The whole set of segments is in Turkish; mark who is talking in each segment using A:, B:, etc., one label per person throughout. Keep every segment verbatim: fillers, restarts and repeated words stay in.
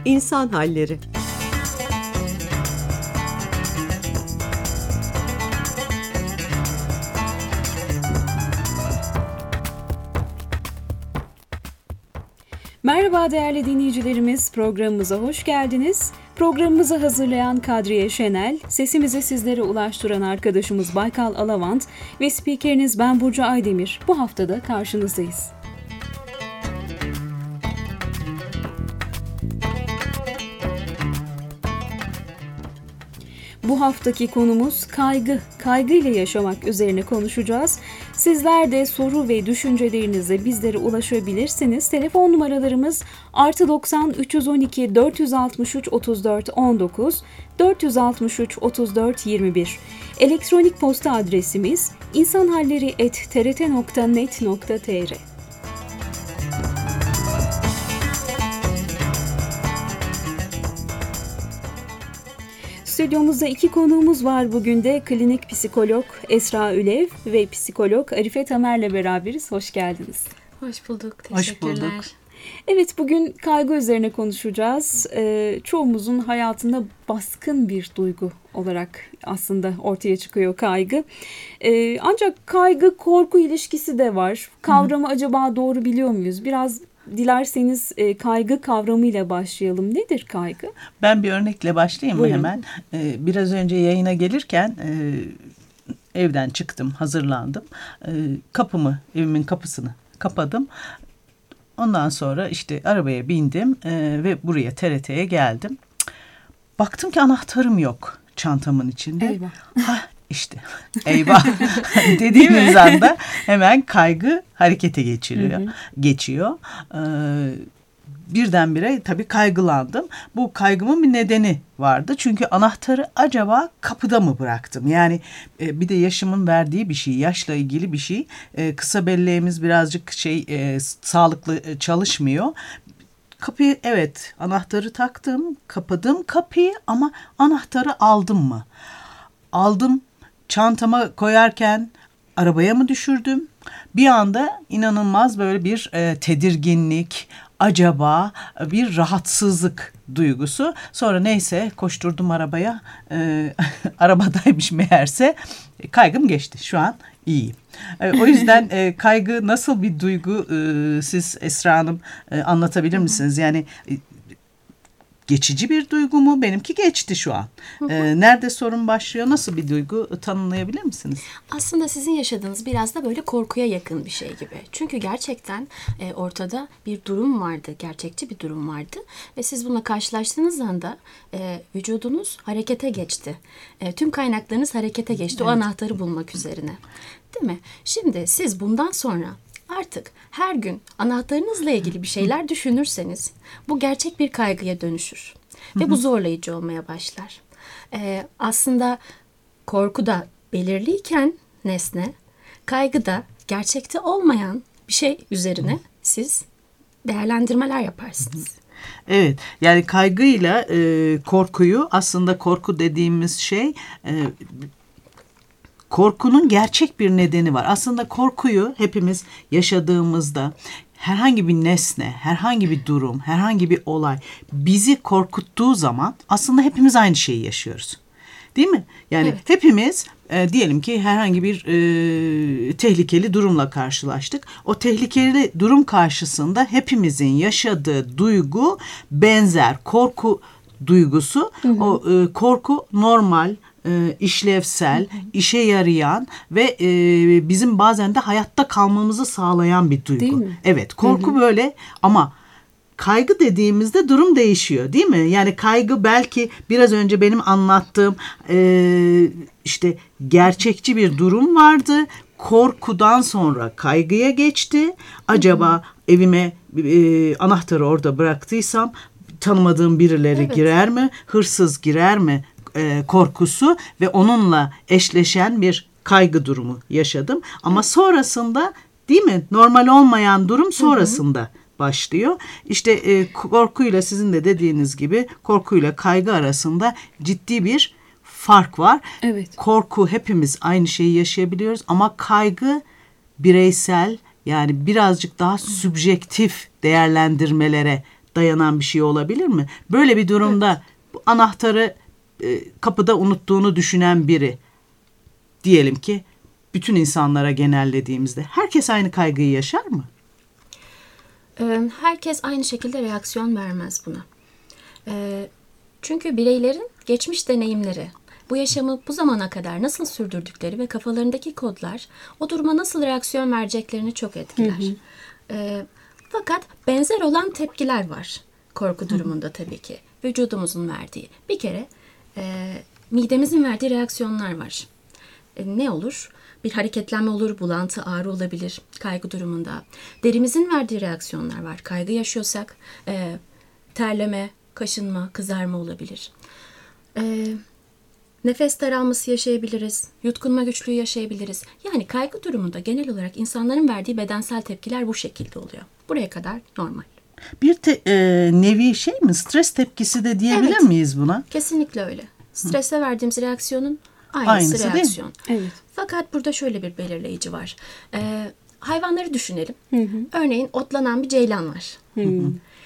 A: İnsan Halleri.
B: Merhaba değerli dinleyicilerimiz, programımıza hoş geldiniz. Programımızı hazırlayan Kadriye Şenel, sesimizi sizlere ulaştıran arkadaşımız Baykal Alavant ve spikeriniz ben Burcu Aydemir. Bu haftada karşınızdayız. Bu haftaki konumuz kaygı. Kaygı ile yaşamak üzerine konuşacağız. Sizler de soru ve düşüncelerinizle bizlere ulaşabilirsiniz. Telefon numaralarımız artı doksan üç yüz on iki dört yüz altmış üç otuz dört on dokuz dört yüz altmış üç otuz dört yirmi bir. Elektronik posta adresimiz insanhalleri et t r t nokta net nokta t r. Stüdyomuzda iki konuğumuz var bugün de. Klinik psikolog Esra Ülev ve psikolog Arife Tamer'le beraberiz. Hoş geldiniz.
C: Hoş bulduk. Teşekkürler. Hoş bulduk.
B: Evet, bugün kaygı üzerine konuşacağız. Ee, çoğumuzun hayatında baskın bir duygu olarak aslında ortaya çıkıyor kaygı. Ee, ancak kaygı korku ilişkisi de var. Kavramı Hı. acaba doğru biliyor muyuz? Biraz dilerseniz e, kaygı kavramıyla başlayalım. Nedir kaygı?
D: Ben bir örnekle başlayayım mı
B: Buyurun.
D: hemen? Ee, biraz önce yayına gelirken e, evden çıktım, hazırlandım. E, kapımı, evimin kapısını kapadım. Ondan sonra işte arabaya bindim e, ve buraya T R T'ye geldim. Baktım ki anahtarım yok çantamın içinde.
B: Eyvah.
D: Ha, işte eyvah dediğimiz anda hemen kaygı harekete geçiriyor, hı hı. geçiyor. Ee, birdenbire tabii kaygılandım. Bu kaygımın bir nedeni vardı. Çünkü anahtarı acaba kapıda mı bıraktım? Yani e, bir de yaşımın verdiği bir şey, yaşla ilgili bir şey. E, kısa belleğimiz birazcık şey e, sağlıklı e, çalışmıyor. Kapıyı, evet, anahtarı taktım, kapadım kapıyı ama anahtarı aldım mı? Aldım, çantama koyarken arabaya mı düşürdüm? Bir anda inanılmaz böyle bir e, tedirginlik, acaba bir rahatsızlık duygusu. Sonra neyse koşturdum arabaya. E, arabadaymış meğerse. E, kaygım geçti. Şu an iyiyim. E, o yüzden e, kaygı nasıl bir duygu, e, siz Esra Hanım e, anlatabilir misiniz? Yani e, geçici bir duygu mu? Benimki geçti şu an. Ee, nerede sorun başlıyor? Nasıl bir duygu? Tanımlayabilir misiniz?
C: Aslında sizin yaşadığınız biraz da böyle korkuya yakın bir şey gibi. Çünkü gerçekten e, ortada bir durum vardı. Gerçekçi bir durum vardı. Ve siz bununla karşılaştığınız anda e, vücudunuz harekete geçti. E, tüm kaynaklarınız harekete geçti. Evet. O anahtarı bulmak üzerine. Değil mi? Şimdi siz bundan sonra artık her gün anahtarınızla ilgili bir şeyler düşünürseniz bu gerçek bir kaygıya dönüşür. Ve bu zorlayıcı olmaya başlar. Ee, aslında korku da belirliyken nesne, kaygı da gerçekte olmayan bir şey üzerine siz değerlendirmeler yaparsınız.
D: Evet, yani kaygıyla e, korkuyu, aslında korku dediğimiz şey... E, Korkunun gerçek bir nedeni var. Aslında korkuyu hepimiz yaşadığımızda herhangi bir nesne, herhangi bir durum, herhangi bir olay bizi korkuttuğu zaman aslında hepimiz aynı şeyi yaşıyoruz. Değil mi? Yani evet. hepimiz e, diyelim ki herhangi bir e, tehlikeli durumla karşılaştık. O tehlikeli durum karşısında hepimizin yaşadığı duygu benzer. Korku duygusu, hı hı. o e, korku normal, E, işlevsel, hı hı. işe yarayan ve e, bizim bazen de hayatta kalmamızı sağlayan bir duygu.
B: Değil mi?
D: Evet, korku hı hı. böyle ama kaygı dediğimizde durum değişiyor, değil mi? Yani kaygı belki biraz önce benim anlattığım e, işte gerçekçi bir durum vardı. Korkudan sonra kaygıya geçti. Acaba hı hı. evime e, anahtarı orada bıraktıysam tanımadığım birileri evet. girer mi? Hırsız girer mi? E, korkusu ve onunla eşleşen bir kaygı durumu yaşadım. Ama evet. sonrasında, değil mi? Normal olmayan durum sonrasında hı hı. başlıyor. İşte e, korkuyla, sizin de dediğiniz gibi korkuyla kaygı arasında ciddi bir fark var.
B: Evet.
D: Korku, hepimiz aynı şeyi yaşayabiliyoruz ama kaygı bireysel, yani birazcık daha subjektif değerlendirmelere dayanan bir şey olabilir mi? Böyle bir durumda evet. anahtarı e, kapıda unuttuğunu düşünen biri, diyelim ki bütün insanlara genellediğimizde herkes aynı kaygıyı yaşar mı?
C: Herkes aynı şekilde reaksiyon vermez buna. Çünkü bireylerin geçmiş deneyimleri, bu yaşamı bu zamana kadar nasıl sürdürdükleri ve kafalarındaki kodlar o duruma nasıl reaksiyon vereceklerini çok etkiler. Hı hı. Fakat benzer olan tepkiler var korku durumunda tabii ki. Vücudumuzun verdiği. Bir kere midemizin verdiği reaksiyonlar var. Ne olur? Bir hareketlenme olur, bulantı, ağrı olabilir kaygı durumunda. Derimizin verdiği reaksiyonlar var. Kaygı yaşıyorsak e, terleme, kaşınma, kızarma olabilir. E, nefes daralması yaşayabiliriz. Yutkunma güçlüğü yaşayabiliriz. Yani kaygı durumunda genel olarak insanların verdiği bedensel tepkiler bu şekilde oluyor. Buraya kadar normal.
D: Bir te, e, nevi şey mi? Stres tepkisi de diyebilir evet, miyiz buna?
C: Kesinlikle öyle. Strese Hı. verdiğimiz reaksiyonun aynısı, aynısı reaksiyon.
B: Evet.
C: Fakat burada şöyle bir belirleyici var. Ee, hayvanları düşünelim. Hı hı. Örneğin otlanan bir ceylan var. Hı hı.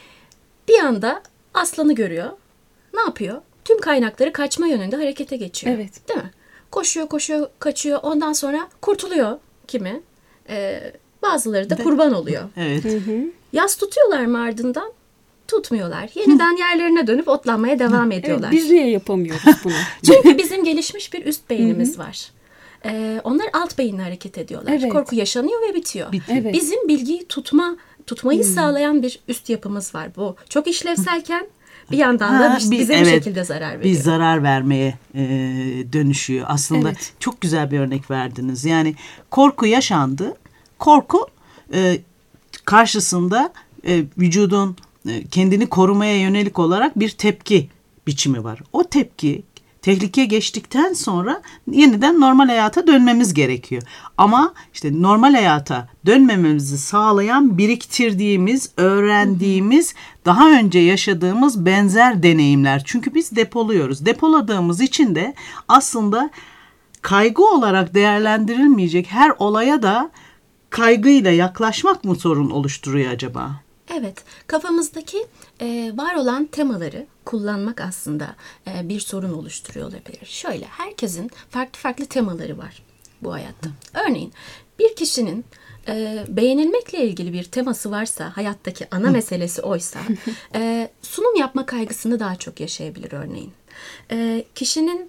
C: Bir anda aslanı görüyor. Ne yapıyor? Tüm kaynakları kaçma yönünde harekete geçiyor.
B: Evet.
C: Değil mi? Koşuyor, koşuyor, kaçıyor. Ondan sonra kurtuluyor kimi. Ee, bazıları da kurban oluyor.
D: Evet. Hı hı.
C: Yas tutuyorlar mı ardından? Tutmuyorlar. Yeniden yerlerine dönüp otlanmaya devam ediyorlar.
B: Evet, biz niye yapamıyoruz bunu?
C: Çünkü bizim gelişmiş bir üst beynimiz var. Ee, onlar alt beyinle hareket ediyorlar. Evet. Korku yaşanıyor ve bitiyor. bitiyor. Evet. Bizim bilgiyi tutma tutmayı hmm. sağlayan bir üst yapımız var. Bu çok işlevselken bir yandan da ha, bize bir, bir evet, şekilde zarar veriyor.
D: Bir zarar vermeye e, dönüşüyor. Aslında evet. çok güzel bir örnek verdiniz. Yani korku yaşandı. Korku e, karşısında e, vücudun e, kendini korumaya yönelik olarak bir tepki biçimi var. O tepki tehlike geçtikten sonra yeniden normal hayata dönmemiz gerekiyor. Ama işte normal hayata dönmememizi sağlayan biriktirdiğimiz, öğrendiğimiz, daha önce yaşadığımız benzer deneyimler. Çünkü biz depoluyoruz. Depoladığımız için de aslında kaygı olarak değerlendirilmeyecek her olaya da kaygıyla yaklaşmak mı sorun oluşturuyor acaba?
C: Evet, kafamızdaki e, var olan temaları kullanmak aslında e, bir sorun oluşturuyor olabilir. Şöyle, herkesin farklı farklı temaları var bu hayatta. Örneğin bir kişinin e, beğenilmekle ilgili bir teması varsa, hayattaki ana meselesi oysa, e, sunum yapma kaygısını daha çok yaşayabilir örneğin. E, kişinin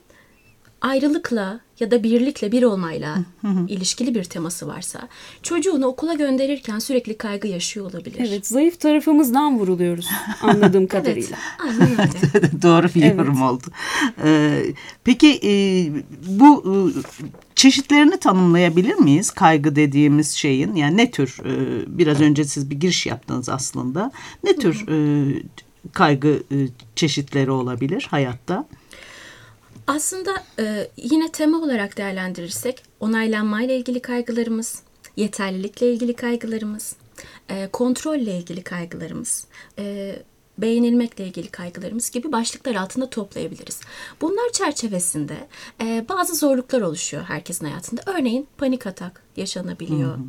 C: ayrılıkla ya da birlikle, bir olmayla ilişkili bir teması varsa, çocuğunu okula gönderirken sürekli kaygı yaşıyor olabilir.
B: Evet, zayıf tarafımızdan vuruluyoruz anladığım kadarıyla.
C: Evet, aynen öyle.
D: Doğru bir yorum evet. oldu. Ee, peki e, bu e, çeşitlerini tanımlayabilir miyiz? Kaygı dediğimiz şeyin, yani ne tür, e, biraz önce siz bir giriş yaptınız aslında. Ne tür e, kaygı e, çeşitleri olabilir hayatta?
C: Aslında e, yine tema olarak değerlendirirsek onaylanmayla ilgili kaygılarımız, yeterlilikle ilgili kaygılarımız, e, kontrolle ilgili kaygılarımız, e, beğenilmekle ilgili kaygılarımız gibi başlıklar altında toplayabiliriz. Bunlar çerçevesinde e, bazı zorluklar oluşuyor herkesin hayatında. Örneğin panik atak yaşanabiliyor.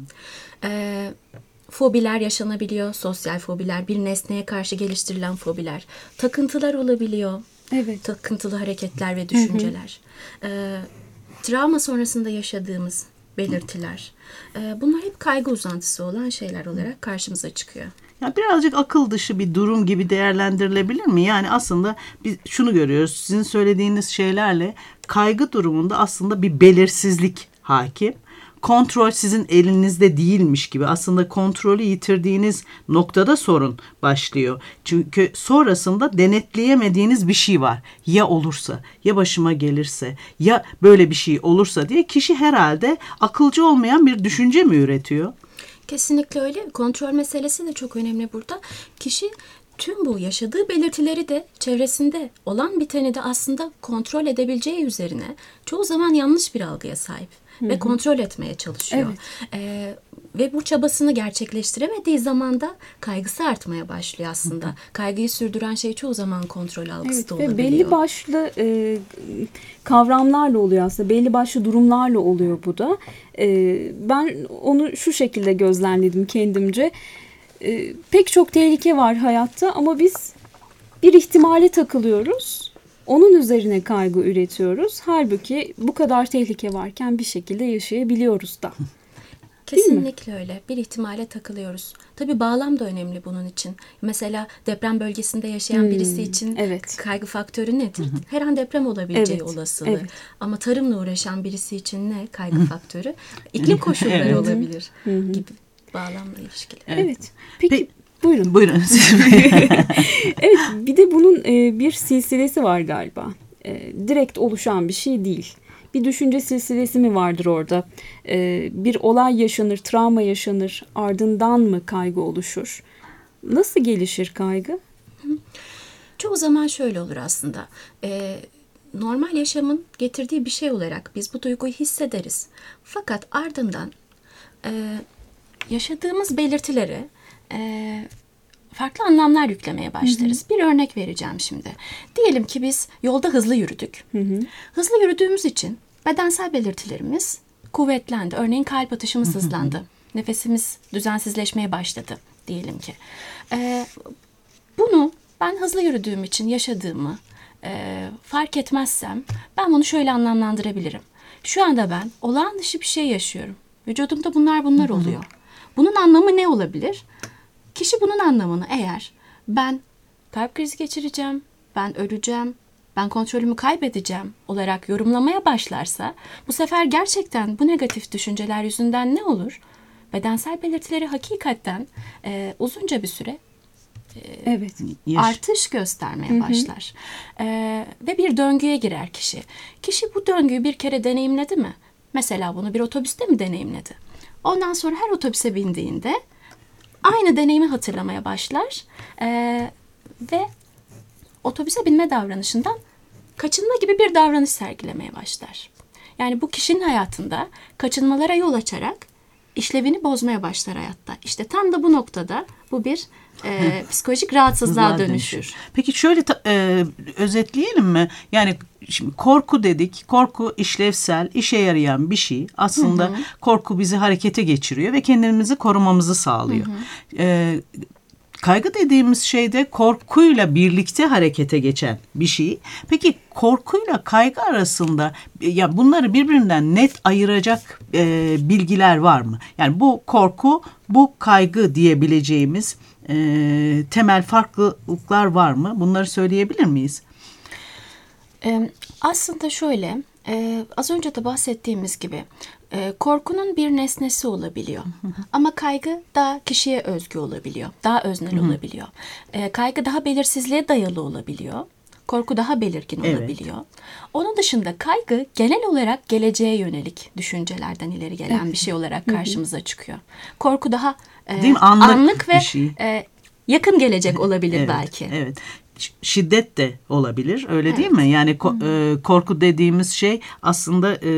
C: E, fobiler yaşanabiliyor. Sosyal fobiler, bir nesneye karşı geliştirilen fobiler, takıntılar olabiliyor.
B: Evet.
C: Takıntılı hareketler ve düşünceler. Hı hı. E, travma sonrasında yaşadığımız belirtiler. E, bunlar hep kaygı uzantısı olan şeyler olarak karşımıza çıkıyor.
D: Ya birazcık akıl dışı bir durum gibi değerlendirilebilir mi? Yani aslında biz şunu görüyoruz. Sizin söylediğiniz şeylerle kaygı durumunda aslında bir belirsizlik hakim. Kontrol sizin elinizde değilmiş gibi, aslında kontrolü yitirdiğiniz noktada sorun başlıyor. Çünkü sonrasında denetleyemediğiniz bir şey var. Ya olursa, ya başıma gelirse, ya böyle bir şey olursa diye kişi herhalde akılcı olmayan bir düşünce mi üretiyor?
C: Kesinlikle öyle. Kontrol meselesi de çok önemli burada. Kişi tüm bu yaşadığı belirtileri de çevresinde olan biteni de aslında kontrol edebileceği üzerine çoğu zaman yanlış bir algıya sahip. Hı-hı. Ve kontrol etmeye çalışıyor. Evet. Ee, ve bu çabasını gerçekleştiremediği zaman da kaygısı artmaya başlıyor aslında. Hı-hı. Kaygıyı sürdüren şey çoğu zaman kontrol algısı evet, da olabiliyor.
B: Belli başlı e, kavramlarla oluyor aslında. Belli başlı durumlarla oluyor bu da. E, ben onu şu şekilde gözlemledim kendimce. e, pek çok tehlike var hayatta ama biz bir ihtimale takılıyoruz. Onun üzerine kaygı üretiyoruz. Halbuki bu kadar tehlike varken bir şekilde yaşayabiliyoruz da.
C: Kesinlikle öyle. Bir ihtimale takılıyoruz. Tabii bağlam da önemli bunun için. Mesela deprem bölgesinde yaşayan
B: Hmm,
C: birisi için
B: evet.
C: kaygı faktörü nedir? Her an deprem olabileceği
B: Evet,
C: olasılığı.
B: evet.
C: Ama tarımla uğraşan birisi için ne kaygı faktörü? İklim koşulları
D: Evet.
C: olabilir gibi bağlamla ilişkili.
B: Evet. evet. Peki
D: Pe-
B: buyurun.
D: Buyurun.
B: Evet, bir de bunun e, bir silsilesi var galiba. E, direkt oluşan bir şey değil. Bir düşünce silsilesi mi vardır orada? E, bir olay yaşanır, travma yaşanır, ardından mı kaygı oluşur? Nasıl gelişir kaygı?
C: Çoğu zaman şöyle olur aslında. Ee, normal yaşamın getirdiği bir şey olarak biz bu duyguyu hissederiz. Fakat ardından e, yaşadığımız belirtileri e, farklı anlamlar yüklemeye başlarız. Hı hı. Bir örnek vereceğim şimdi. Diyelim ki biz yolda hızlı yürüdük. Hı hı. Hızlı yürüdüğümüz için bedensel belirtilerimiz kuvvetlendi. Örneğin kalp atışımız hızlandı. Nefesimiz düzensizleşmeye başladı diyelim ki. Ee, bunu ben hızlı yürüdüğüm için yaşadığımı e, fark etmezsem ben bunu şöyle anlamlandırabilirim. Şu anda ben olağan dışı bir şey yaşıyorum. Vücudumda bunlar bunlar oluyor. Bunun anlamı ne olabilir? Kişi bunun anlamını eğer ben kalp krizi geçireceğim, ben öleceğim, ben kontrolümü kaybedeceğim olarak yorumlamaya başlarsa bu sefer gerçekten bu negatif düşünceler yüzünden ne olur? Bedensel belirtileri hakikaten e, uzunca bir süre e,
B: Evet.
C: artış göstermeye Hı-hı. başlar. E, ve bir döngüye girer kişi. Kişi bu döngüyü bir kere deneyimledi mi? Mesela bunu bir otobüste mi deneyimledi? Ondan sonra her otobüse bindiğinde aynı deneyimi hatırlamaya başlar ee, ve otobüse binme davranışından kaçınma gibi bir davranış sergilemeye başlar. Yani bu kişinin hayatında kaçınmalara yol açarak işlevini bozmaya başlar hayatta. İşte tam da bu noktada bu bir e, psikolojik rahatsızlığa dönüşür.
D: Peki şöyle ta, e, özetleyelim mi? Yani şimdi korku dedik. Korku işlevsel, işe yarayan bir şey. Aslında hı hı. korku bizi harekete geçiriyor ve kendimizi korumamızı sağlıyor. Hı hı. E, kaygı dediğimiz şey de korkuyla birlikte harekete geçen bir şey. Peki korkuyla kaygı arasında ya bunları birbirinden net ayıracak e, bilgiler var mı? Yani bu korku, bu kaygı diyebileceğimiz e, temel farklılıklar var mı? Bunları söyleyebilir miyiz?
C: Ee, aslında şöyle, e, az önce de bahsettiğimiz gibi e, korkunun bir nesnesi olabiliyor. Ama kaygı daha kişiye özgü olabiliyor, daha öznel olabiliyor. E, kaygı daha belirsizliğe dayalı olabiliyor. Korku daha belirgin
D: Evet.
C: olabiliyor. Onun dışında kaygı genel olarak geleceğe yönelik düşüncelerden ileri gelen evet. bir şey olarak karşımıza çıkıyor. Korku daha e,
D: Değil mi? Anlık,
C: anlık ve
D: bir şey.
C: e, yakın gelecek olabilir
D: evet,
C: belki.
D: Evet. Şiddet de olabilir. Öyle evet. değil mi? Yani ko- e, korku dediğimiz şey aslında e,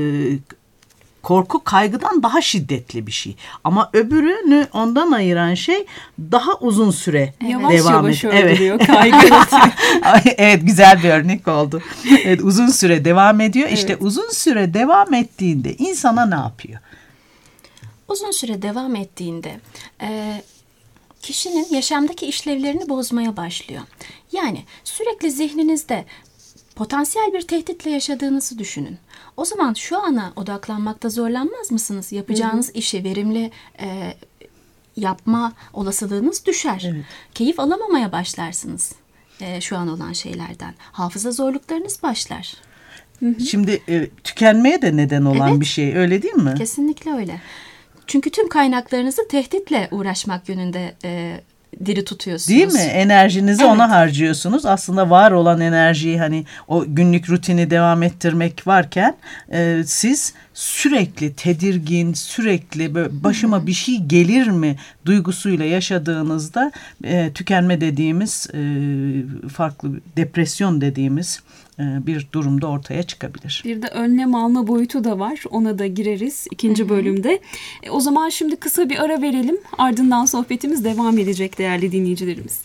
D: korku kaygıdan daha şiddetli bir şey. Ama öbürünü ondan ayıran şey daha uzun süre
B: yavaş
D: devam
B: yavaş
D: ediyor.
B: öldürüyor
D: Evet.
B: kaygı.
D: Evet, güzel bir örnek oldu. Evet, uzun süre devam ediyor.
B: Evet.
D: İşte uzun süre devam ettiğinde insana ne yapıyor?
C: Uzun süre devam ettiğinde e, kişinin yaşamdaki işlevlerini bozmaya başlıyor. Yani sürekli zihninizde potansiyel bir tehditle yaşadığınızı düşünün. O zaman şu ana odaklanmakta zorlanmaz mısınız? Yapacağınız hı hı. işi verimli e, yapma olasılığınız düşer. Evet. Keyif alamamaya başlarsınız e, şu an olan şeylerden. Hafıza zorluklarınız başlar.
D: Hı hı. Şimdi e, tükenmeye de neden olan evet. bir şey, öyle değil mi?
C: Kesinlikle öyle. Çünkü tüm kaynaklarınızı tehditle uğraşmak yönünde e, diri tutuyorsunuz.
D: Değil mi? Enerjinizi evet. ona harcıyorsunuz. Aslında var olan enerjiyi hani o günlük rutini devam ettirmek varken e, siz sürekli tedirgin, sürekli böyle başıma Hı-hı. bir şey gelir mi duygusuyla yaşadığınızda e, tükenme dediğimiz e, farklı depresyon dediğimiz e, bir durumda ortaya çıkabilir.
B: Bir de önlem alma boyutu da var. Ona da gireriz ikinci Hı-hı. bölümde. E, o zaman şimdi kısa bir ara verelim. Ardından sohbetimiz devam edecek değerli dinleyicilerimiz.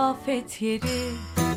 A: afet yeri.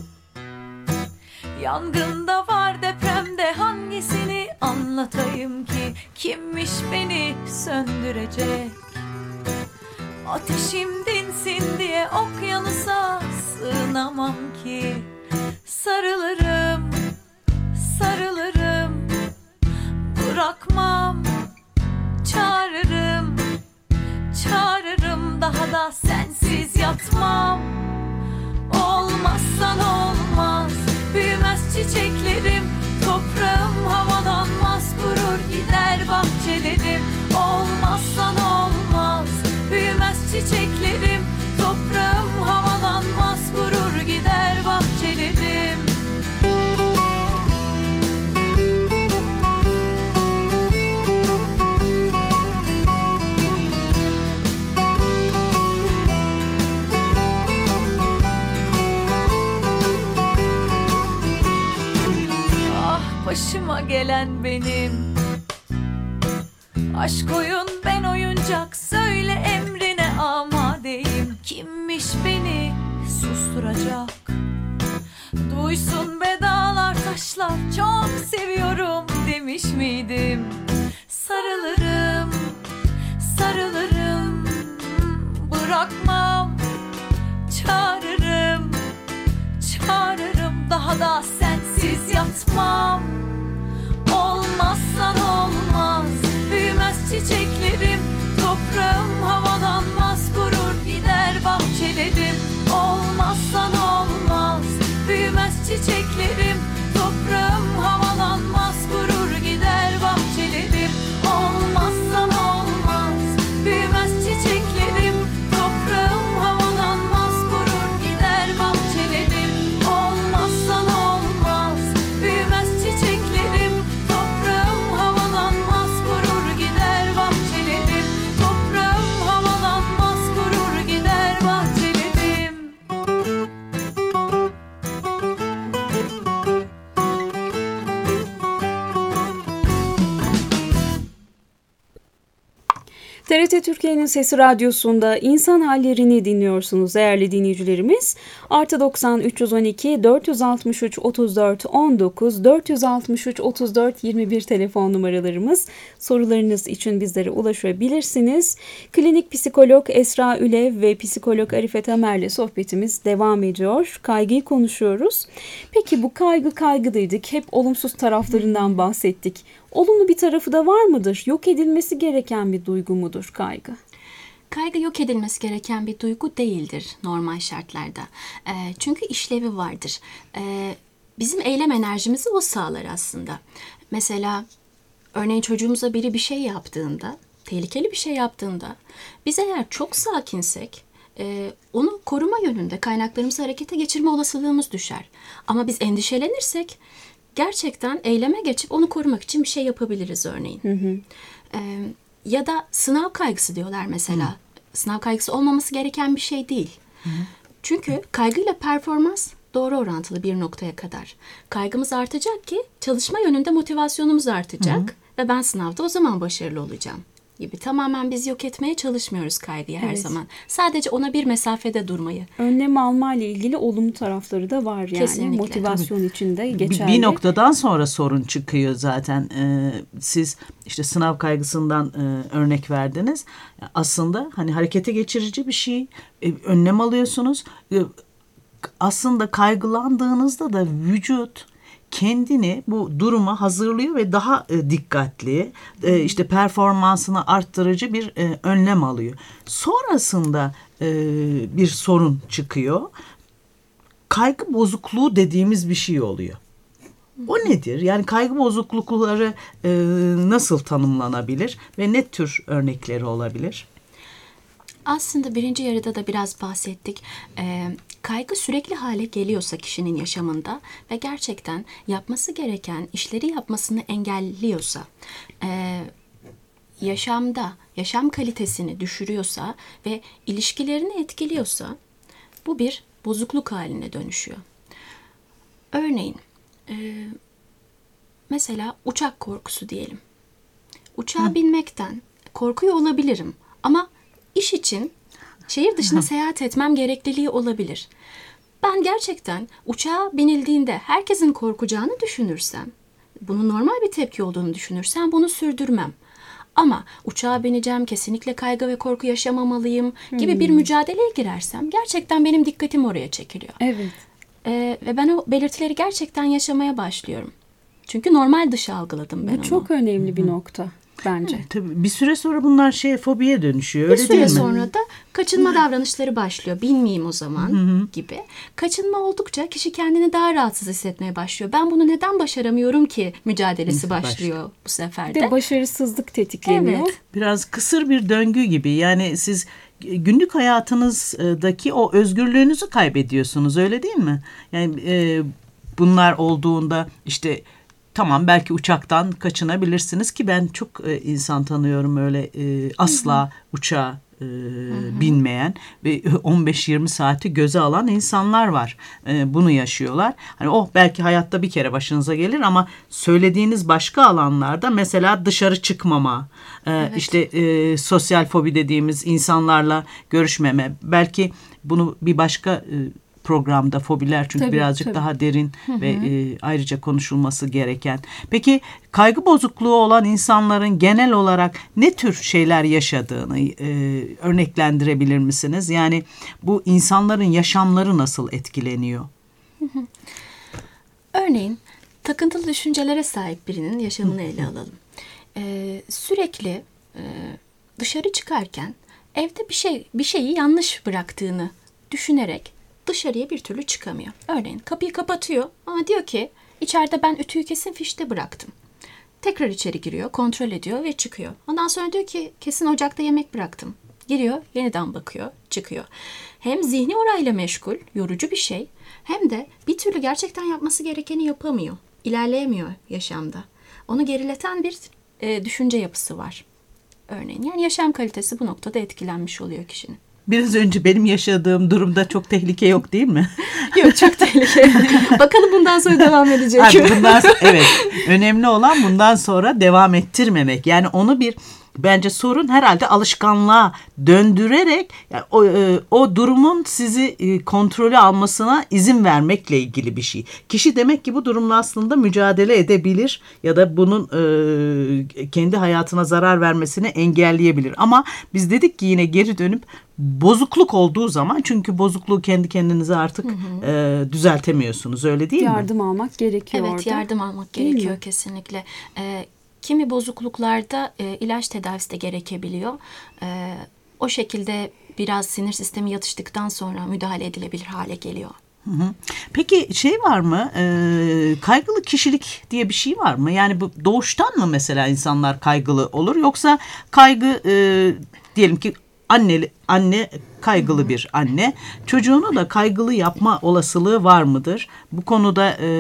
A: Yangında var, depremde hangisini anlatayım ki? Kimmiş beni söndürecek? Ateşim dinsin diye okyanusa sığınamam ki. Sarılırım, sarılırım, bırakmam, çağırırım, çağırırım, daha da sensiz yatmam. Olmazsan olmaz, büyümez çiçeklerim, toprağım havalanmaz, kurur gider bahçelerim. Olmazsan olmaz, büyümez çiçeklerim, toprağım havalanmaz, kurur gider bahçelerim. Başıma gelen benim. Aşk oyun, ben oyuncak, söyle emrine amadeyim. Kimmiş beni susturacak? Duysun be dağlar taşlar, çok seviyorum demiş miydim? Sarılırım, sarılırım, bırakmam, çağırırım, çağırırım, daha da sensiz yatmam. Olmazsan olmaz, büyümez çiçeklerim, toprağım havalanmaz, kurur gider bahçelerim. Olmazsan olmaz, büyümez çiçeklerim, toprağım havalanmaz, kurur gider bahçelerim. Olmazsan olmaz, büyümez çiçeklerim, toprağım havalanmaz, kurur gider bahçelerim. Olmazsan olmaz, büyümez çiçeklerim, toprağım havalanmaz, kurur gider bahçelerim. Toprağım havalanmaz, kurur gider bahçelerim.
B: T R T Türkiye'nin Sesi Radyosu'nda insan hallerini dinliyorsunuz değerli dinleyicilerimiz. Artı doksan üç yüz on iki dört yüz altmış üç otuz dört on dokuz dört yüz altmış üç otuz dört yirmi bir telefon numaralarımız. Sorularınız için bizlere ulaşabilirsiniz. Klinik psikolog Esra Ülev ve psikolog Arife Tamer'le sohbetimiz devam ediyor. Kaygıyı konuşuyoruz. Peki bu kaygı kaygı dedik. Hep olumsuz taraflarından bahsettik. Olumlu bir tarafı da var mıdır? Yok edilmesi gereken bir duygu mudur kaygı?
C: Kaygı yok edilmesi gereken bir duygu değildir normal şartlarda. E, çünkü işlevi vardır. E, bizim eylem enerjimizi o sağlar aslında. Mesela örneğin çocuğumuza biri bir şey yaptığında, tehlikeli bir şey yaptığında, biz eğer çok sakinsek e, onu koruma yönünde kaynaklarımızı harekete geçirme olasılığımız düşer. Ama biz endişelenirsek gerçekten eyleme geçip onu korumak için bir şey yapabiliriz örneğin. Hı hı. Ee, ya da sınav kaygısı diyorlar mesela. Hı. Sınav kaygısı olmaması gereken bir şey değil. Hı. Çünkü kaygıyla performans doğru orantılı bir noktaya kadar. Kaygımız artacak ki çalışma yönünde motivasyonumuz artacak. Hı. Ve ben sınavda o zaman başarılı olacağım gibi. Tamamen biz yok etmeye çalışmıyoruz kaygıyı her evet. zaman. Sadece ona bir mesafede durmayı.
B: Önlem alma ile ilgili olumlu tarafları da var yani. Kesinlikle. Motivasyon Tabii. için de geçerli.
D: Bir, bir noktadan sonra sorun çıkıyor zaten. Ee, siz işte sınav kaygısından e, örnek verdiniz. Aslında hani harekete geçirici bir şey. E, önlem alıyorsunuz. E, aslında kaygılandığınızda da vücut kendini bu duruma hazırlıyor ve daha e, dikkatli, e, işte performansını arttırıcı bir e, önlem alıyor. Sonrasında e, bir sorun çıkıyor. Kaygı bozukluğu dediğimiz bir şey oluyor. O nedir? Yani kaygı bozuklukları e, nasıl tanımlanabilir ve ne tür örnekleri olabilir?
C: Aslında birinci yarıda da biraz bahsettik. Ee, kaygı sürekli hale geliyorsa kişinin yaşamında ve gerçekten yapması gereken işleri yapmasını engelliyorsa, e, yaşamda yaşam kalitesini düşürüyorsa ve ilişkilerini etkiliyorsa bu bir bozukluk haline dönüşüyor. Örneğin e, mesela uçak korkusu diyelim. Uçağa Hı. binmekten korkuyor olabilirim ama İş için şehir dışına seyahat etmem gerekliliği olabilir. Ben gerçekten uçağa binildiğinde herkesin korkacağını düşünürsem, bunun normal bir tepki olduğunu düşünürsem bunu sürdürmem. Ama uçağa bineceğim, kesinlikle kaygı ve korku yaşamamalıyım gibi hmm. bir mücadeleye girersem gerçekten benim dikkatim oraya çekiliyor.
B: Evet.
C: Ee, ve ben o belirtileri gerçekten yaşamaya başlıyorum. Çünkü normal dışı algıladım ben
B: Bu
C: onu.
B: çok önemli bir nokta bence.
D: Evet, tabii bir süre sonra bunlar şey fobiye dönüşüyor.
C: Bir
D: Öyle
C: süre
D: değil mi?
C: sonra da kaçınma davranışları başlıyor. Bilmeyeyim o zaman
D: Hı hı.
C: gibi. Kaçınma oldukça kişi kendini daha rahatsız hissetmeye başlıyor. Ben bunu neden başaramıyorum ki mücadelesi başlıyor bu sefer de.
B: De başarısızlık tetikleniyor.
C: Evet.
D: Biraz kısır bir döngü gibi. Yani siz günlük hayatınızdaki o özgürlüğünüzü kaybediyorsunuz, öyle değil mi? Yani e, bunlar olduğunda işte tamam, belki uçaktan kaçınabilirsiniz ki ben çok e, insan tanıyorum öyle e, asla hı hı. uçağa e, binmeyen ve on beş yirmi saati göze alan insanlar var. E, bunu yaşıyorlar. Hani oh, belki hayatta bir kere başınıza gelir ama söylediğiniz başka alanlarda mesela dışarı çıkmama, e, evet. işte e, sosyal fobi dediğimiz insanlarla görüşmeme, belki bunu bir başka e, programda fobiler çünkü tabii, birazcık tabii. daha derin hı hı. ve e, ayrıca konuşulması gereken. Peki kaygı bozukluğu olan insanların genel olarak ne tür şeyler yaşadığını e, örneklendirebilir misiniz? Yani bu insanların yaşamları nasıl etkileniyor?
C: Hı hı. Örneğin takıntılı düşüncelere sahip birinin yaşamını ele alalım. Ee, sürekli e, dışarı çıkarken evde bir şey bir şeyi yanlış bıraktığını düşünerek dışarıya bir türlü çıkamıyor. Örneğin kapıyı kapatıyor ama diyor ki içeride ben ütüyü kesin fişte bıraktım. Tekrar içeri giriyor, kontrol ediyor ve çıkıyor. Ondan sonra diyor ki kesin ocakta yemek bıraktım. Giriyor, yeniden bakıyor, çıkıyor. Hem zihni orayla meşgul, yorucu bir şey, hem de bir türlü gerçekten yapması gerekeni yapamıyor. İlerleyemiyor yaşamda. Onu gerileten bir e, düşünce yapısı var. Örneğin yani yaşam kalitesi bu noktada etkilenmiş oluyor kişinin.
D: Biraz önce benim yaşadığım durumda çok tehlike yok değil mi?
C: Yok, çok tehlike. Bakalım bundan sonra devam edecek.
D: Abi bundan, evet, önemli olan bundan sonra devam ettirmemek. Yani onu bir, bence sorun herhalde alışkanlığa döndürerek yani o, o durumun sizi kontrolü almasına izin vermekle ilgili bir şey. Kişi demek ki bu durumla aslında mücadele edebilir ya da bunun e, kendi hayatına zarar vermesini engelleyebilir. Ama biz dedik ki yine geri dönüp bozukluk olduğu zaman, çünkü bozukluğu kendi kendinize artık hı hı. E, düzeltemiyorsunuz, öyle değil
B: yardım
D: mi?
B: Yardım almak gerekiyor
C: evet,
B: orada.
C: Evet, yardım almak gerekiyor kesinlikle. E, kimi bozukluklarda e, ilaç tedavisi de gerekebiliyor. E, o şekilde biraz sinir sistemi yatıştıktan sonra müdahale edilebilir hale geliyor.
D: Hı hı. Peki şey var mı? E, kaygılı kişilik diye bir şey var mı? Yani bu doğuştan mı mesela insanlar kaygılı olur, yoksa kaygı e, diyelim ki Anne, anne kaygılı bir anne. Çocuğunu da kaygılı yapma olasılığı var mıdır? Bu konuda e,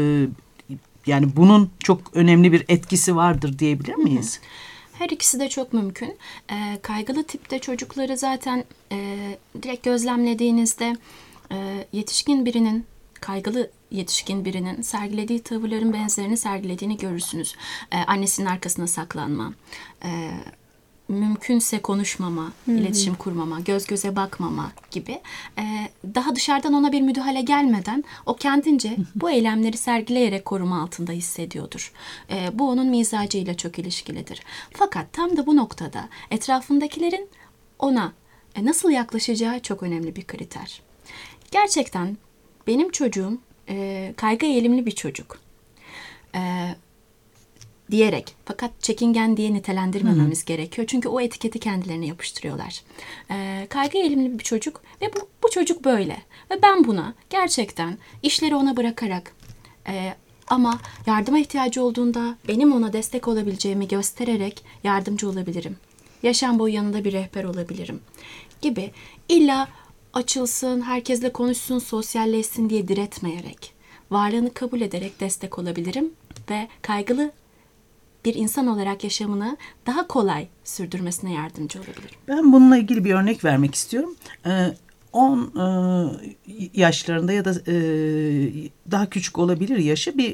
D: yani bunun çok önemli bir etkisi vardır diyebilir miyiz?
C: Her ikisi de çok mümkün. E, kaygılı tipte çocukları zaten e, direkt gözlemlediğinizde e, yetişkin birinin, kaygılı yetişkin birinin sergilediği tavırların benzerini sergilediğini görürsünüz. E, annesinin arkasına saklanma, e, mümkünse konuşmama, Hı-hı. iletişim kurmama, göz göze bakmama gibi. Ee, daha dışarıdan ona bir müdahale gelmeden o kendince bu eylemleri sergileyerek koruma altında hissediyordur. Ee, bu onun mizacıyla çok ilişkilidir. Fakat tam da bu noktada etrafındakilerin ona e, nasıl yaklaşacağı çok önemli bir kriter. Gerçekten benim çocuğum e, kaygı eğilimli bir çocuk. Evet. Diyerek, fakat çekingen diye nitelendirmememiz Hı-hı. gerekiyor. Çünkü o etiketi kendilerine yapıştırıyorlar. Ee, kaygı eğilimli bir çocuk ve bu, bu çocuk böyle. Ve ben buna gerçekten işleri ona bırakarak e, ama yardıma ihtiyacı olduğunda benim ona destek olabileceğimi göstererek yardımcı olabilirim. Yaşam boyu yanında bir rehber olabilirim gibi. İlla açılsın, herkesle konuşsun, sosyalleşsin diye diretmeyerek, varlığını kabul ederek destek olabilirim ve kaygılı bir insan olarak yaşamını daha kolay sürdürmesine yardımcı olabilirim.
D: Ben bununla ilgili bir örnek vermek istiyorum. on yaşlarında ya da daha küçük olabilir yaşı bir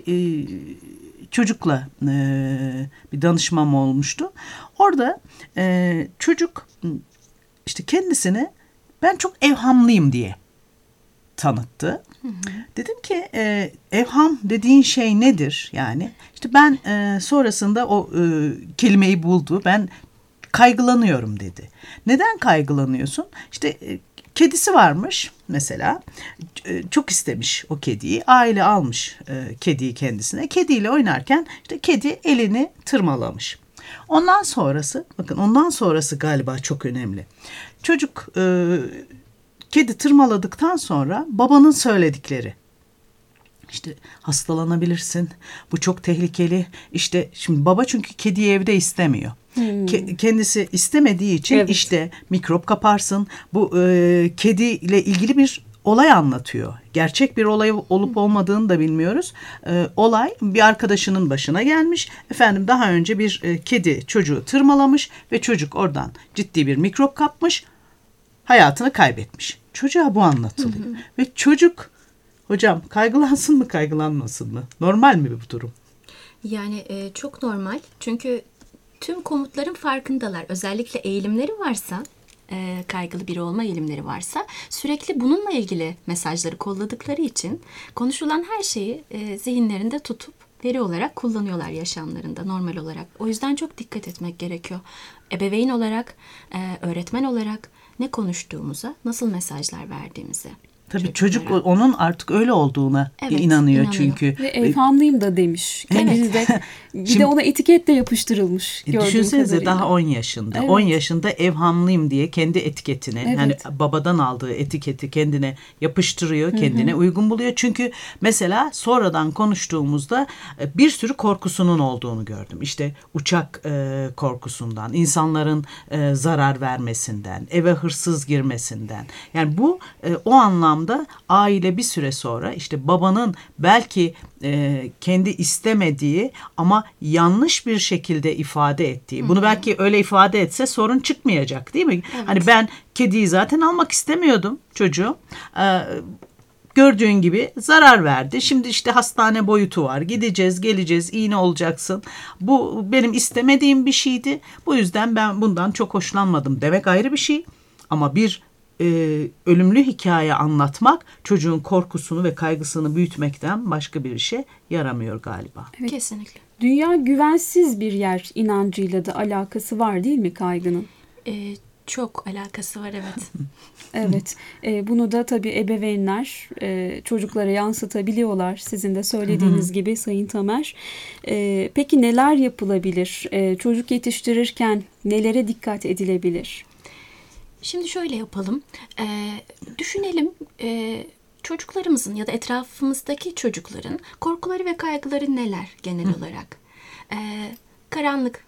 D: çocukla bir danışmam olmuştu. Orada çocuk işte kendisini ben çok evhamlıyım diye tanıttı. Hı hı. Dedim ki e, evham dediğin şey nedir yani? İşte ben e, sonrasında o e, kelimeyi buldu. Ben kaygılanıyorum dedi. Neden kaygılanıyorsun? İşte e, kedisi varmış mesela. E, çok istemiş o kediyi. Aile almış e, kediyi kendisine. Kediyle oynarken işte kedi elini tırmalamış. Ondan sonrası, bakın ondan sonrası galiba çok önemli. Çocuk e, kedi tırmaladıktan sonra babanın söyledikleri. İşte hastalanabilirsin, bu çok tehlikeli. İşte şimdi baba çünkü kediyi evde istemiyor. Hmm. Ke- kendisi istemediği için evet. işte mikrop kaparsın. Bu e, kediyle ilgili bir olay anlatıyor. Gerçek bir olay olup olmadığını da bilmiyoruz. E, olay bir arkadaşının başına gelmiş. Efendim daha önce bir e, kedi çocuğu tırmalamış ve çocuk oradan ciddi bir mikrop kapmış. Hayatını kaybetmiş. Çocuğa bu anlatılıyor. Hı hı. Ve çocuk, hocam kaygılansın mı kaygılanmasın mı? Normal mi bu durum?
C: Yani e, çok normal. Çünkü tüm komutların farkındalar. Özellikle eğilimleri varsa, e, kaygılı biri olma eğilimleri varsa sürekli bununla ilgili mesajları kolladıkları için konuşulan her şeyi e, zihinlerinde tutup veri olarak kullanıyorlar yaşamlarında normal olarak. O yüzden çok dikkat etmek gerekiyor. Ebeveyn olarak, e, öğretmen olarak ne konuştuğumuza, nasıl mesajlar verdiğimize.
D: Tabii çocuk onun artık öyle olduğuna evet, inanıyor, inanıyor çünkü.
B: Ve evhamlıyım da demiş. Kendini de bir Şimdi, de ona etiket de yapıştırılmış.
D: Düşünsenize daha on yaşında. Evet. on yaşında evhamlıyım diye kendi etiketini, evet. yani babadan aldığı etiketi kendine yapıştırıyor, kendine Hı-hı. uygun buluyor. Çünkü mesela sonradan konuştuğumuzda bir sürü korkusunun olduğunu gördüm. İşte uçak e, korkusundan, insanların e, zarar vermesinden, eve hırsız girmesinden. Yani bu e, o anlamda da aile bir süre sonra işte babanın belki e, kendi istemediği ama yanlış bir şekilde ifade ettiği. Hı-hı. Bunu belki öyle ifade etse sorun çıkmayacak değil mi? Evet. Hani ben kediyi zaten almak istemiyordum çocuğum. Ee, gördüğün gibi zarar verdi. Şimdi işte hastane boyutu var. Gideceğiz, geleceğiz, iğne olacaksın. Bu benim istemediğim bir şeydi. Bu yüzden ben bundan çok hoşlanmadım demek ayrı bir şey. Ama bir e, ölümlü hikaye anlatmak çocuğun korkusunu ve kaygısını büyütmekten başka bir işe yaramıyor galiba.
C: Evet. Kesinlikle.
B: Dünya güvensiz bir yer inancıyla da alakası var değil mi kaygının?
C: Ee, çok alakası var, evet.
B: Evet. E, bunu da tabii ebeveynler e, çocuklara yansıtabiliyorlar. Sizin de söylediğiniz gibi Sayın Tamer. E, peki neler yapılabilir? E, çocuk yetiştirirken nelere dikkat edilebilir?
C: Şimdi şöyle yapalım. E, düşünelim e, çocuklarımızın ya da etrafımızdaki çocukların korkuları ve kaygıları neler genel olarak? E, karanlık.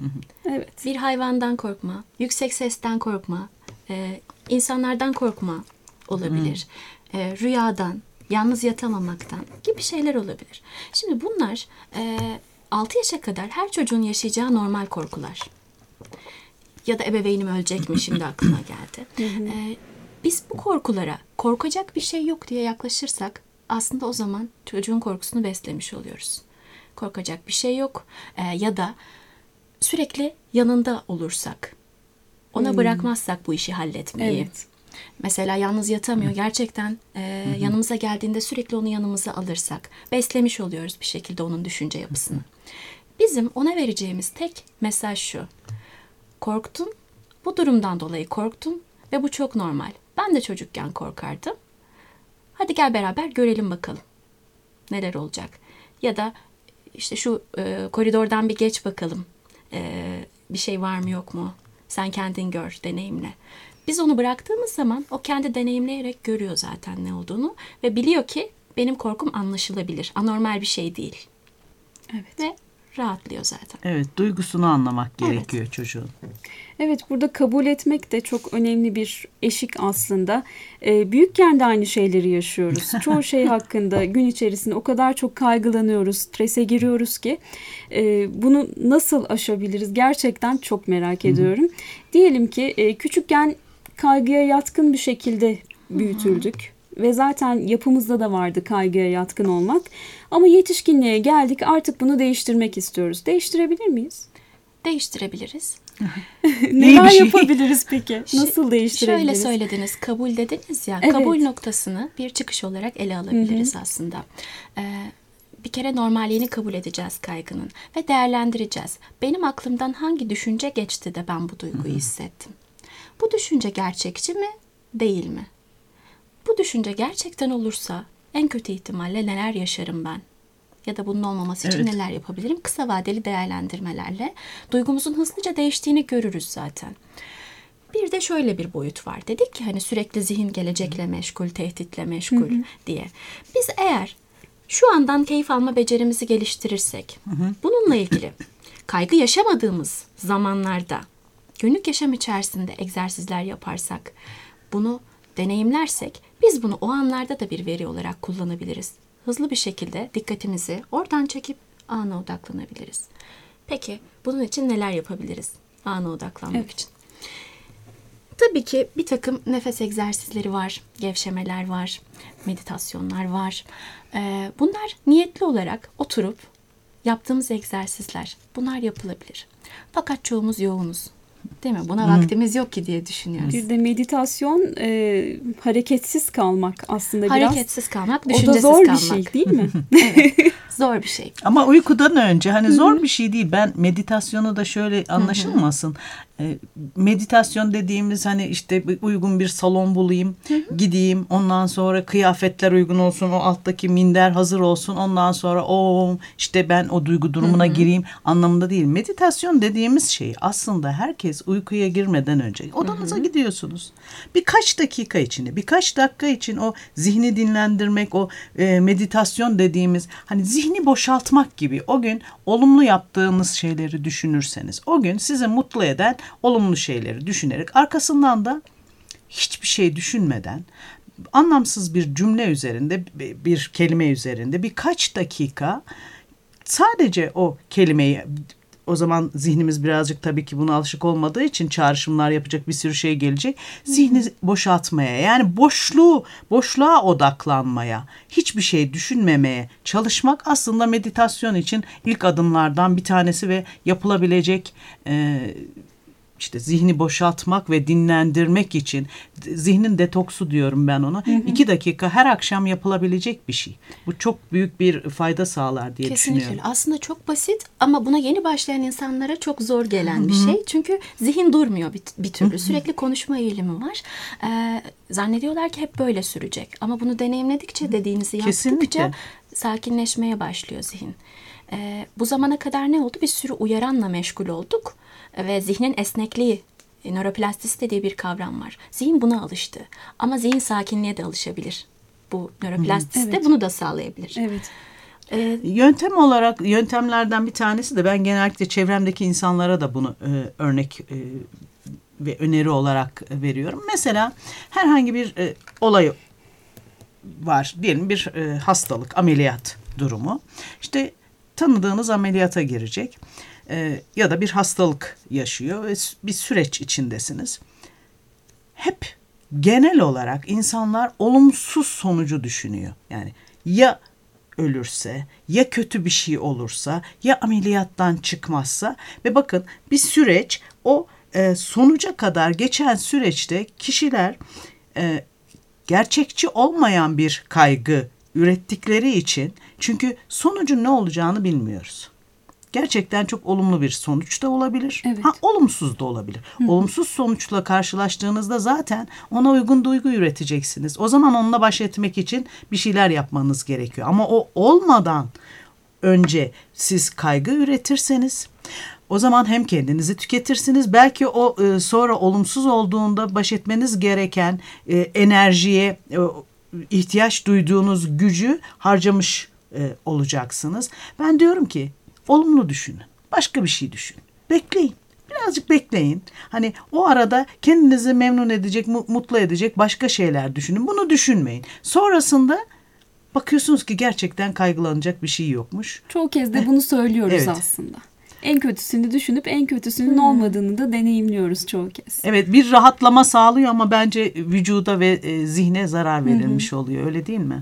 B: Evet.
C: Bir hayvandan korkma, yüksek sesten korkma, e, insanlardan korkma olabilir. E, rüyadan, yalnız yatamamaktan gibi şeyler olabilir. Şimdi bunlar e, altı yaşa kadar her çocuğun yaşayacağı normal korkular. Ya da ebeveynim ölecek mi şimdi aklıma geldi. Ee, biz bu korkulara korkacak bir şey yok diye yaklaşırsak aslında o zaman çocuğun korkusunu beslemiş oluyoruz. Korkacak bir şey yok ee, ya da sürekli yanında olursak, ona hmm. bırakmazsak bu işi halletmeyi. Evet. Mesela yalnız yatamıyor. Gerçekten e, hı hı. yanımıza geldiğinde sürekli onu yanımıza alırsak beslemiş oluyoruz bir şekilde onun düşünce yapısını. Bizim ona vereceğimiz tek mesaj şu. Korktun, bu durumdan dolayı korktun ve bu çok normal. Ben de çocukken korkardım. Hadi gel beraber görelim bakalım neler olacak. Ya da işte şu e, koridordan bir geç bakalım. E, bir şey var mı yok mu? Sen kendin gör, deneyimle. Biz onu bıraktığımız zaman o kendi deneyimleyerek görüyor zaten ne olduğunu ve biliyor ki benim korkum anlaşılabilir. Anormal bir şey değil.
B: Evet.
C: Ve rahatlıyor zaten.
D: Evet, duygusunu anlamak
C: evet.
D: gerekiyor çocuğun.
B: Evet, burada kabul etmek de çok önemli bir eşik aslında. Ee, büyükken de aynı şeyleri yaşıyoruz. Çoğu şey hakkında gün içerisinde o kadar çok kaygılanıyoruz, strese giriyoruz ki e, bunu nasıl aşabiliriz gerçekten çok merak ediyorum. Hı-hı. Diyelim ki e, küçükken kaygıya yatkın bir şekilde büyütüldük. Hı-hı. Ve zaten yapımızda da vardı kaygıya yatkın olmak. Ama yetişkinliğe geldik, artık bunu değiştirmek istiyoruz. Değiştirebilir miyiz?
C: Değiştirebiliriz.
B: Neler
D: bir şey.
B: yapabiliriz peki? Nasıl değiştirebiliriz?
C: Şöyle söylediniz, kabul dediniz ya.
B: Evet.
C: Kabul noktasını bir çıkış olarak ele alabiliriz aslında. Ee, bir kere normalliğini kabul edeceğiz kaygının ve değerlendireceğiz. Benim aklımdan hangi düşünce geçti de ben bu duyguyu hissettim? Bu düşünce gerçekçi mi, değil mi? Bu düşünce gerçekten olursa en kötü ihtimalle neler yaşarım ben? Ya da bunun olmaması için
D: Evet.
C: neler yapabilirim? Kısa vadeli değerlendirmelerle duygumuzun hızlıca değiştiğini görürüz zaten. Bir de şöyle bir boyut var. Dedik ki hani sürekli zihin gelecekle meşgul, tehditle meşgul diye. Biz eğer şu andan keyif alma becerimizi geliştirirsek, bununla ilgili kaygı yaşamadığımız zamanlarda günlük yaşam içerisinde egzersizler yaparsak, bunu deneyimlersek, biz bunu o anlarda da bir veri olarak kullanabiliriz. Hızlı bir şekilde dikkatimizi oradan çekip ana odaklanabiliriz. Peki bunun için neler yapabiliriz ana odaklanmak
B: Evet.
C: için? Tabii ki bir takım nefes egzersizleri var, gevşemeler var, meditasyonlar var. Ee, bunlar niyetli olarak oturup yaptığımız egzersizler. Bunlar yapılabilir. Fakat çoğumuz yoğunuz. Değil mi? Buna vaktimiz yok ki diye düşünüyoruz.
B: Bir de meditasyon e, hareketsiz kalmak aslında biraz.
C: Hareketsiz kalmak,
B: O da
C: düşüncesiz
B: zor
C: kalmak.
B: bir şey değil mi?
C: Evet, zor bir şey.
D: Ama uykudan önce hani zor bir şey değil. Ben meditasyonu da şöyle anlaşılmasın. E, meditasyon dediğimiz hani işte bir uygun bir salon bulayım, gideyim. Ondan sonra kıyafetler uygun olsun, o alttaki minder hazır olsun. Ondan sonra o işte ben o duygu durumuna gireyim anlamında değil. Meditasyon dediğimiz şey aslında herkes uykuya girmeden önce odanıza gidiyorsunuz. Birkaç dakika içinde, birkaç dakika için o zihni dinlendirmek, o e, meditasyon dediğimiz hani zihni boşaltmak gibi, o gün olumlu yaptığınız şeyleri düşünürseniz, o gün sizi mutlu eden olumlu şeyleri düşünerek, arkasından da hiçbir şey düşünmeden anlamsız bir cümle üzerinde, bir kelime üzerinde birkaç dakika sadece o kelimeyi, o zaman zihnimiz birazcık tabii ki buna alışık olmadığı için çağrışımlar yapacak, bir sürü şey gelecek. Zihni boşaltmaya, yani boşluğu, boşluğa odaklanmaya, hiçbir şey düşünmemeye çalışmak aslında meditasyon için ilk adımlardan bir tanesi ve yapılabilecek e, işte zihni boşaltmak ve dinlendirmek için, zihnin detoksu diyorum ben ona. Hı hı. İki dakika her akşam yapılabilecek bir şey. Bu çok büyük bir fayda sağlar diye
C: Kesinlikle.
D: düşünüyorum.
C: Aslında çok basit ama buna yeni başlayan insanlara çok zor gelen bir şey. Çünkü zihin durmuyor bir, bir türlü. Sürekli konuşma eğilimi var. Ee, zannediyorlar ki hep böyle sürecek. Ama bunu deneyimledikçe, dediğinizi yaptıkça
D: Kesinlikle.
C: sakinleşmeye başlıyor zihin. Ee, bu zamana kadar ne oldu? Bir sürü uyaranla meşgul olduk. Ve zihnin esnekliği, nöroplastisite diye bir kavram var. Zihin buna alıştı. Ama zihin sakinliğe de alışabilir. Bu nöroplastisite
B: Evet.
C: bunu da sağlayabilir.
B: Evet.
C: Ee,
D: Yöntem olarak, yöntemlerden bir tanesi de ben genellikle çevremdeki insanlara da bunu e, örnek e, ve öneri olarak veriyorum. Mesela herhangi bir e, olay var. Diyelim bir e, hastalık, ameliyat durumu. İşte tanıdığınız ameliyata girecek. Ee, ya da bir hastalık yaşıyor ve bir süreç içindesiniz. Hep genel olarak insanlar olumsuz sonucu düşünüyor. Yani ya ölürse, ya kötü bir şey olursa, ya ameliyattan çıkmazsa, ve bakın bir süreç, o e, sonuca kadar geçen süreçte kişiler e, gerçekçi olmayan bir kaygı ürettikleri için, çünkü sonucun ne olacağını bilmiyoruz. Gerçekten çok olumlu bir sonuç da olabilir.
B: Evet.
D: Ha, olumsuz da olabilir. Hı. Olumsuz sonuçla karşılaştığınızda zaten ona uygun duygu üreteceksiniz. O zaman onunla baş etmek için bir şeyler yapmanız gerekiyor. Ama o olmadan önce siz kaygı üretirseniz, o zaman hem kendinizi tüketirsiniz. Belki o e, sonra olumsuz olduğunda baş etmeniz gereken e, enerjiye, e, ihtiyaç duyduğunuz gücü harcamış e, olacaksınız. Ben diyorum ki olumlu düşünün. Başka bir şey düşünün. Bekleyin. Birazcık bekleyin. Hani o arada kendinizi memnun edecek, mutlu edecek başka şeyler düşünün. Bunu düşünmeyin. Sonrasında bakıyorsunuz ki gerçekten kaygılanacak bir şey yokmuş.
B: Çoğu kez de bunu söylüyoruz
D: Evet.
B: aslında. En kötüsünü düşünüp en kötüsünün hmm. olmadığını da deneyimliyoruz çoğu kez.
D: Evet, bir rahatlama sağlıyor ama bence vücuda ve e, zihne zarar verilmiş hmm. oluyor. Öyle değil mi?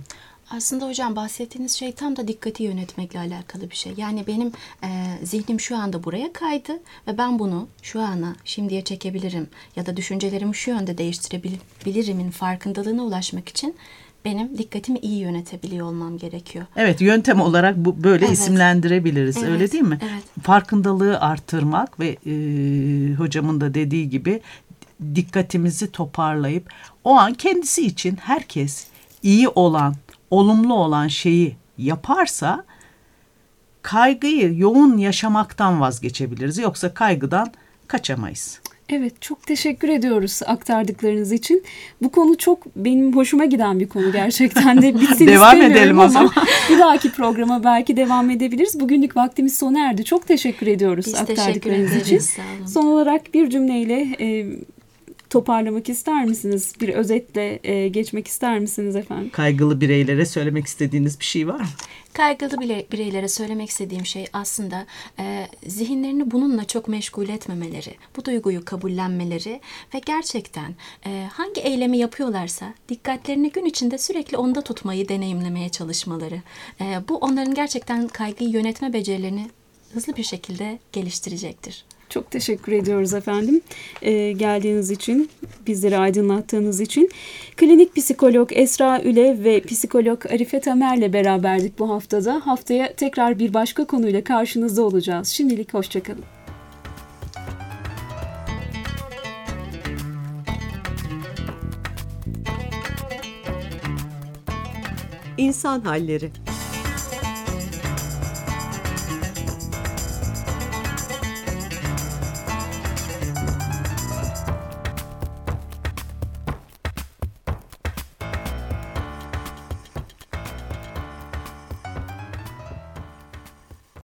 C: Aslında hocam bahsettiğiniz şey tam da dikkati yönetmekle alakalı bir şey. Yani benim e, zihnim şu anda buraya kaydı ve ben bunu şu ana, şimdiye çekebilirim ya da düşüncelerimi şu yönde değiştirebilirimin farkındalığına ulaşmak için benim dikkatimi iyi yönetebiliyor olmam gerekiyor.
D: Evet, yöntem olarak bu böyle
C: Evet.
D: isimlendirebiliriz.
C: Evet,
D: Öyle değil mi?
C: evet.
D: Farkındalığı artırmak ve e, hocamın da dediği gibi dikkatimizi toparlayıp o an kendisi için herkes iyi olan, olumlu olan şeyi yaparsa kaygıyı yoğun yaşamaktan vazgeçebiliriz. Yoksa kaygıdan kaçamayız.
B: Evet, çok teşekkür ediyoruz aktardıklarınız için. Bu konu çok benim hoşuma giden bir konu gerçekten de. Bitsin
D: Devam
B: istemiyorum
D: edelim o
B: ama
D: zaman.
B: bir dahaki programa belki devam edebiliriz. Bugünlük vaktimiz sona erdi. Çok teşekkür ediyoruz
C: Biz teşekkür
B: aktardıklarınız
C: ederiz.
B: için.
C: Sağ olun.
B: Son olarak bir cümleyle e, toparlamak ister misiniz? Bir özetle e, geçmek ister misiniz efendim?
D: Kaygılı bireylere söylemek istediğiniz bir şey var mı?
C: Kaygılı bile, bireylere söylemek istediğim şey aslında e, zihinlerini bununla çok meşgul etmemeleri, bu duyguyu kabullenmeleri ve gerçekten e, hangi eylemi yapıyorlarsa dikkatlerini gün içinde sürekli onda tutmayı deneyimlemeye çalışmaları. E, bu onların gerçekten kaygıyı yönetme becerilerini hızlı bir şekilde geliştirecektir.
B: Çok teşekkür ediyoruz efendim. Ee, geldiğiniz için, bizleri aydınlattığınız için. Klinik psikolog Esra Ülev ve psikolog Arife Tamer'le beraberdik bu haftada. Haftaya tekrar bir başka konuyla karşınızda olacağız. Şimdilik hoşçakalın.
E: İnsan Halleri.